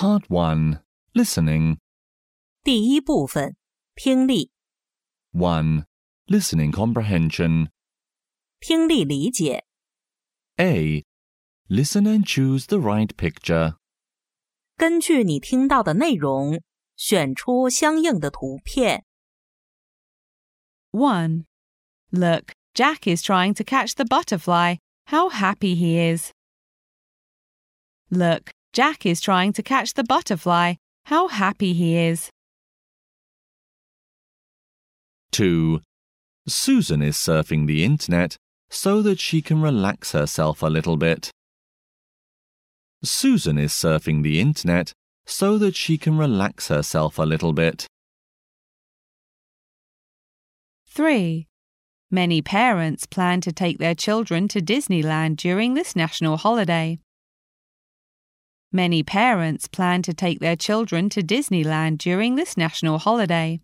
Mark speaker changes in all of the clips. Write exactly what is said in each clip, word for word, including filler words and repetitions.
Speaker 1: Part one. Listening.
Speaker 2: 第一部分，听力，
Speaker 1: one. Listening comprehension.
Speaker 2: 听力理解。
Speaker 1: A. Listen and choose the right picture.
Speaker 2: 根据你听到的内容，选出相应的图片。
Speaker 3: one. Look, Jack is trying to catch the butterfly. How happy he is. Look, Jack is trying to catch the butterfly. How happy he is.
Speaker 1: two. Susan is surfing the internet so that she can relax herself a little bit. Susan is surfing the internet so that she can relax herself a little bit.
Speaker 3: three. Many parents plan to take their children to Disneyland during this national holiday. Many parents plan to take their children to Disneyland during this national holiday.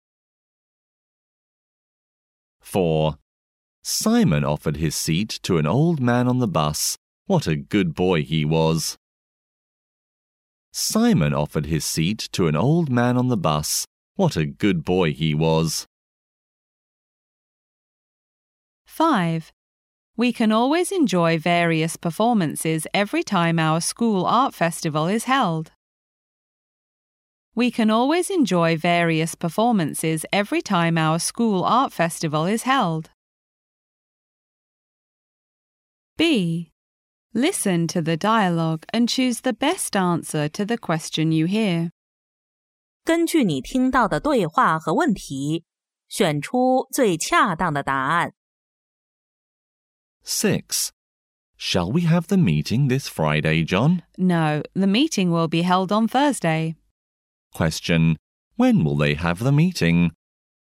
Speaker 1: four. Simon offered his seat to an old man on the bus. What a good boy he was. Simon offered his seat to an old man on the bus. What a good boy he was.
Speaker 3: five. We can always enjoy various performances every time our school art festival is held. We can always enjoy various performances every time our school art festival is held. B. Listen to the dialogue and choose the best answer to the question you hear.
Speaker 2: 根据你听到的对话和问题，选出最恰当的答案。
Speaker 1: six. Shall we have the meeting this Friday, John?
Speaker 3: No, the meeting will be held on Thursday.
Speaker 1: Question. When will they have the meeting?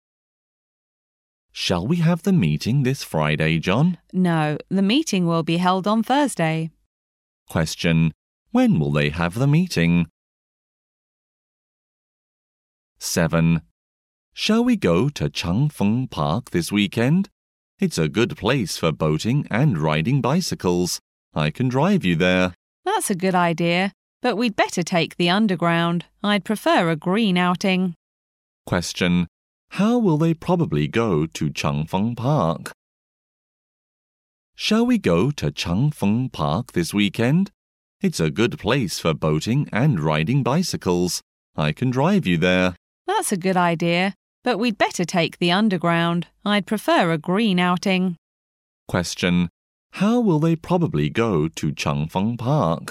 Speaker 1: Shall we have the meeting this Friday, John?
Speaker 3: No, the meeting will be held on Thursday.
Speaker 1: Question. When will they have the meeting? seven. Shall we go to Changfeng Park this weekend? It's a good place for boating and riding bicycles. I can drive you there.
Speaker 3: That's a good idea, but we'd better take the underground. I'd prefer a green outing.
Speaker 1: Question. How will they probably go to Changfeng Park? Shall we go to Changfeng Park this weekend? It's a good place for boating and riding bicycles. I can drive you there.
Speaker 3: That's a good idea, but we'd better take the underground. I'd prefer a green outing.
Speaker 1: Question. How will they probably go to Changfeng Park?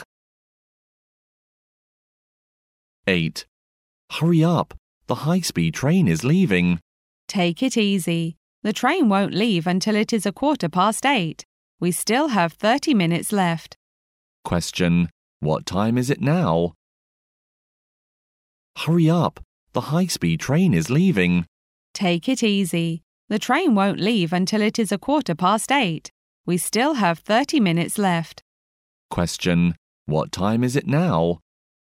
Speaker 1: eight. Hurry up. The high-speed train is leaving.
Speaker 3: Take it easy. The train won't leave until it is a quarter past eight. We still have thirty minutes left.
Speaker 1: Question. What time is it now? Hurry up. The high-speed train is leaving.
Speaker 3: Take it easy. The train won't leave until it is a quarter past eight. We still have thirty minutes left.
Speaker 1: Question. What time is it now?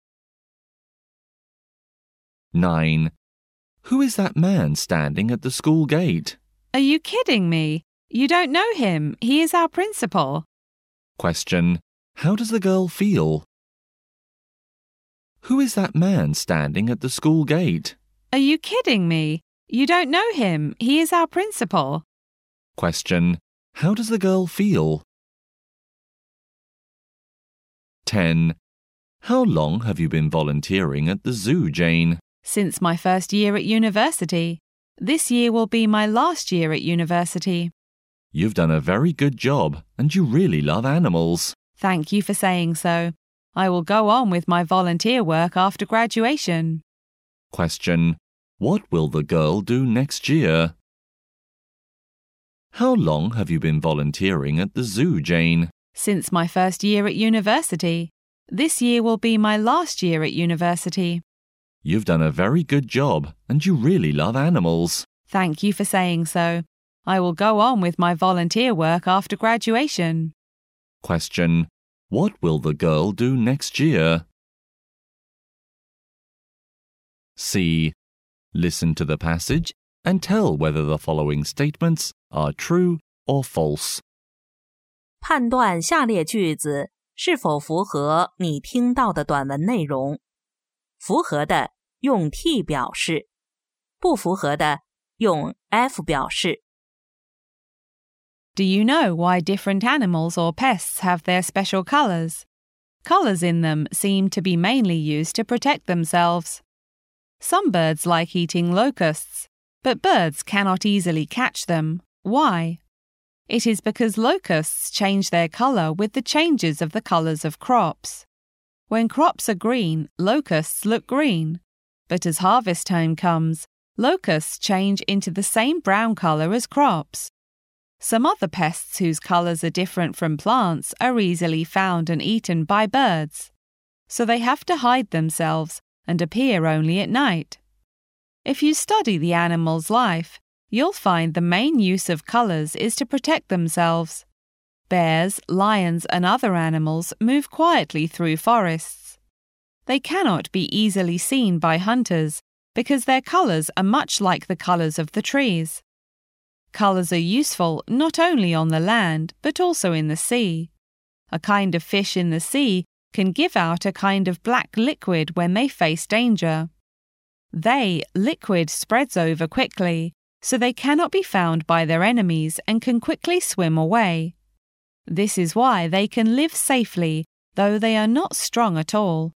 Speaker 1: nine. Who is that man standing at the school gate?
Speaker 3: Are you kidding me? You don't know him. He is our principal.
Speaker 1: Question. How does the girl feel? Who is that man standing at the school gate?
Speaker 3: Are you kidding me? You don't know him. He is our principal.
Speaker 1: Question. How does the girl feel? ten. How long have you been volunteering at the zoo, Jane?
Speaker 3: Since my first year at university. This year will be my last year at university.
Speaker 1: You've done a very good job, and you really love animals.
Speaker 3: Thank you for saying so. I will go on with my volunteer work after graduation.
Speaker 1: Question. What will the girl do next year? How long have you been volunteering at the zoo, Jane?
Speaker 3: Since my first year at university. This year will be my last year at university.
Speaker 1: You've done a very good job, and you really love animals.
Speaker 3: Thank you for saying so. I will go on with my volunteer work after graduation.
Speaker 1: Question. What will the girl do next year? C. Listen to the passage and tell whether the following statements are true or false.
Speaker 2: 判断下列句子是否符合你听到的短文内容。 符合的用 T 表示，不符合的用 F 表示。
Speaker 3: Do you know why different animals or pests have their special colors? Colors in them seem to be mainly used to protect themselves. Some birds like eating locusts, but birds cannot easily catch them. Why? It is because locusts change their color with the changes of the colors of crops. When crops are green, locusts look green. But as harvest time comes, locusts change into the same brown color as crops. Some other pests whose colors are different from plants are easily found and eaten by birds, so they have to hide themselves and appear only at night. If you study the animal's life, you'll find the main use of colors is to protect themselves. Bears, lions, and other animals move quietly through forests. They cannot be easily seen by hunters because their colors are much like the colors of the trees. Colors are useful not only on the land but also in the sea. A kind of fish in the sea can give out a kind of black liquid when they face danger. They, liquid, spreads over quickly, so they cannot be found by their enemies and can quickly swim away. This is why they can live safely, though they are not strong at all.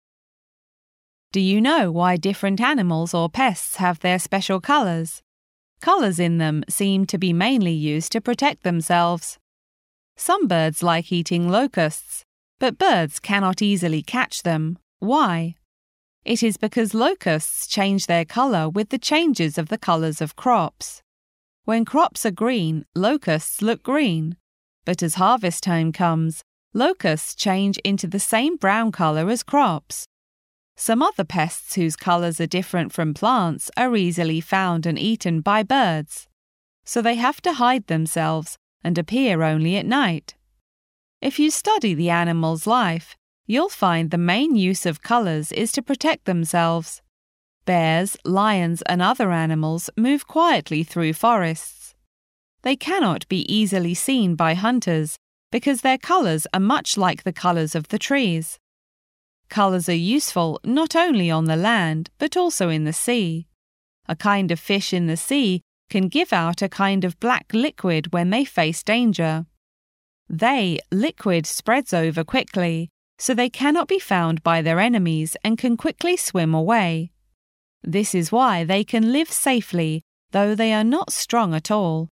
Speaker 3: Do you know why different animals or pests have their special colors? Colors in them seem to be mainly used to protect themselves. Some birds like eating locusts, but birds cannot easily catch them. Why? It is because locusts change their color with the changes of the colors of crops. When crops are green, locusts look green. But as harvest time comes, locusts change into the same brown color as crops. Some other pests whose colors are different from plants are easily found and eaten by birds, so they have to hide themselves and appear only at night. If you study the animal's life, you'll find the main use of colors is to protect themselves. Bears, lions, and other animals move quietly through forests. They cannot be easily seen by hunters because their colors are much like the colors of the trees. Colors are useful not only on the land but also in the sea. A kind of fish in the sea can give out a kind of black liquid when they face danger. They, liquid, spreads over quickly, so they cannot be found by their enemies and can quickly swim away. This is why they can live safely, though they are not strong at all.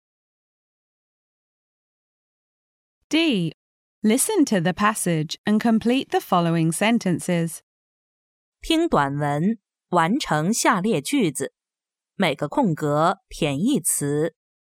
Speaker 3: D. Listen to the passage and complete the following sentences.
Speaker 2: 听短文，完成下列句子，每个空格填一词。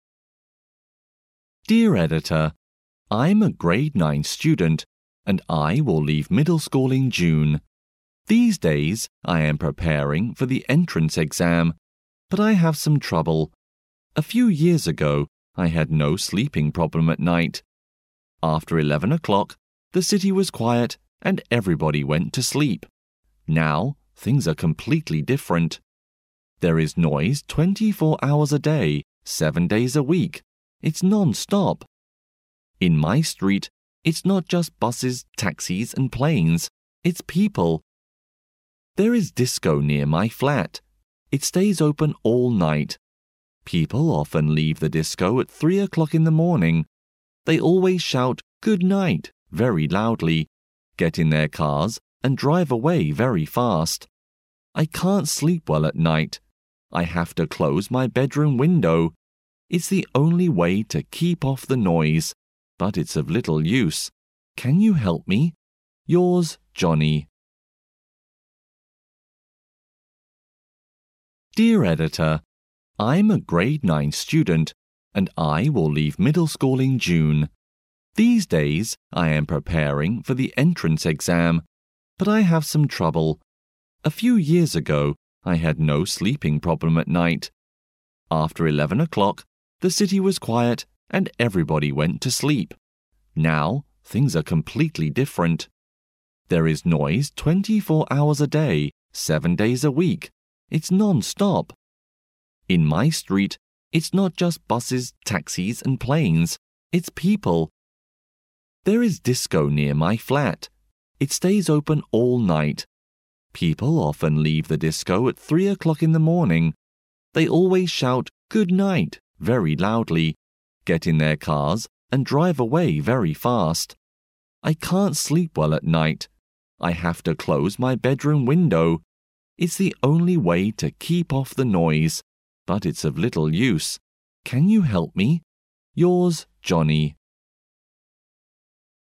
Speaker 1: Dear Editor, I'm a grade nine student and I will leave middle school in June. These days I am preparing for the entrance exam, but I have some trouble. A few years ago, I had no sleeping problem at night. After eleven o'clock, the city was quiet and everybody went to sleep. Now, things are completely different. There is noise twenty-four hours a day, seven days a week. It's non-stop. In my street, it's not just buses, taxis, and planes. It's people. There is disco near my flat. It stays open all night. People often leave the disco at three o'clock in the morning. They always shout "good night" very loudly, get in their cars, and drive away very fast. I can't sleep well at night. I have to close my bedroom window. It's the only way to keep off the noise, but it's of little use. Can you help me? Yours, Johnny. Dear Editor, I'm a grade nine student and I will leave middle school in June. These days I am preparing for the entrance exam, but I have some trouble. A few years ago, I had no sleeping problem at night. After eleven o'clock, the city was quiet and everybody went to sleep. Now, things are completely different. There is noise twenty-four hours a day, seven days a week. It's non-stop. In my street, it's not just buses, taxis, and planes. It's people. There is disco near my flat. It stays open all night. People often leave the disco at three o'clock in the morning. They always shout good night very loudly, get in their cars, and drive away very fast. I can't sleep well at night. I have to close my bedroom window. It's the only way to keep off the noise, but it's of little use. Can you help me? Yours, Johnny.